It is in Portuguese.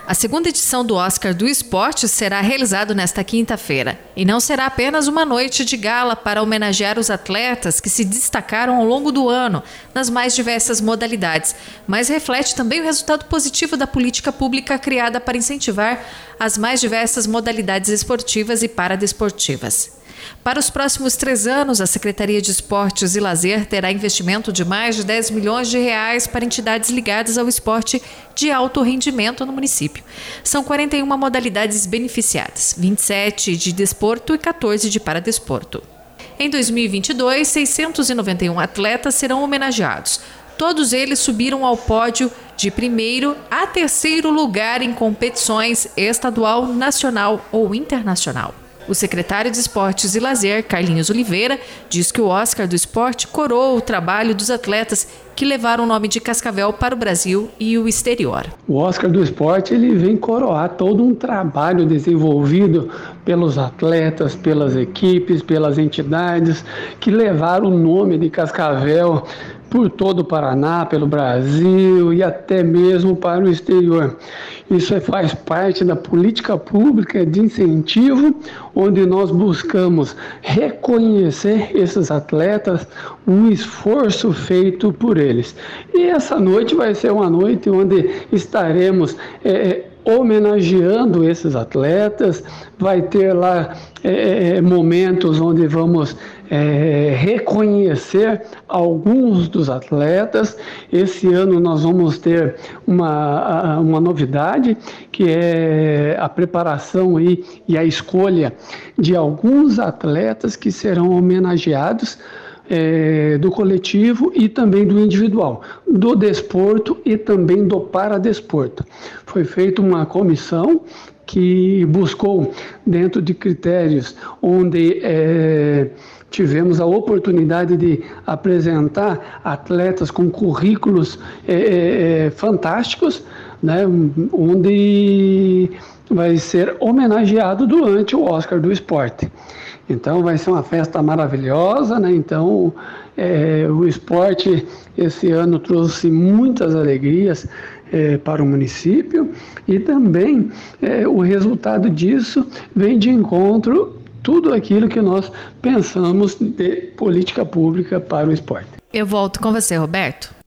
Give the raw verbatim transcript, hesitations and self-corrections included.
A segunda edição do Oscar do Esporte será realizado nesta quinta-feira. E não será apenas uma noite de gala para homenagear os atletas que se destacaram ao longo do ano nas mais diversas modalidades, mas reflete também o resultado positivo da política pública criada para incentivar as mais diversas modalidades esportivas e paradesportivas. Para os próximos três anos, a Secretaria de Esportes e Lazer terá investimento de mais de dez milhões de reais para entidades ligadas ao esporte de alto rendimento no município. São quarenta e uma modalidades beneficiadas, vinte e sete de desporto e quatorze de paradesporto. Em dois mil e vinte e dois, seiscentos e noventa e um atletas serão homenageados. Todos eles subiram ao pódio de primeiro a terceiro lugar em competições estadual, nacional ou internacional. O secretário de Esportes e Lazer, Carlinhos Oliveira, diz que o Oscar do Esporte coroa o trabalho dos atletas que levaram o nome de Cascavel para o Brasil e o exterior. O Oscar do Esporte ele vem coroar todo um trabalho desenvolvido pelos atletas, pelas equipes, pelas entidades que levaram o nome de Cascavel por todo o Paraná, pelo Brasil e até mesmo para o exterior. Isso faz parte da política pública de incentivo, onde nós buscamos reconhecer esses atletas, um esforço feito por eles. E essa noite vai ser uma noite onde estaremos é, homenageando esses atletas, vai ter lá é, momentos onde vamos é, reconhecer alguns dos atletas. Esse ano nós vamos ter uma, uma novidade, que é a preparação e, e a escolha de alguns atletas que serão homenageados É, do coletivo e também do individual, do desporto e também do paradesporto. Foi feita uma comissão que buscou, dentro de critérios onde é, tivemos a oportunidade de apresentar atletas com currículos é, é, fantásticos, né, onde vai ser homenageado durante o Oscar do Esporte. Então vai ser uma festa maravilhosa, né? Então é, o esporte esse ano trouxe muitas alegrias é, para o município e também é, o resultado disso vem de encontro tudo aquilo que nós pensamos de política pública para o esporte. Eu volto com você, Roberto.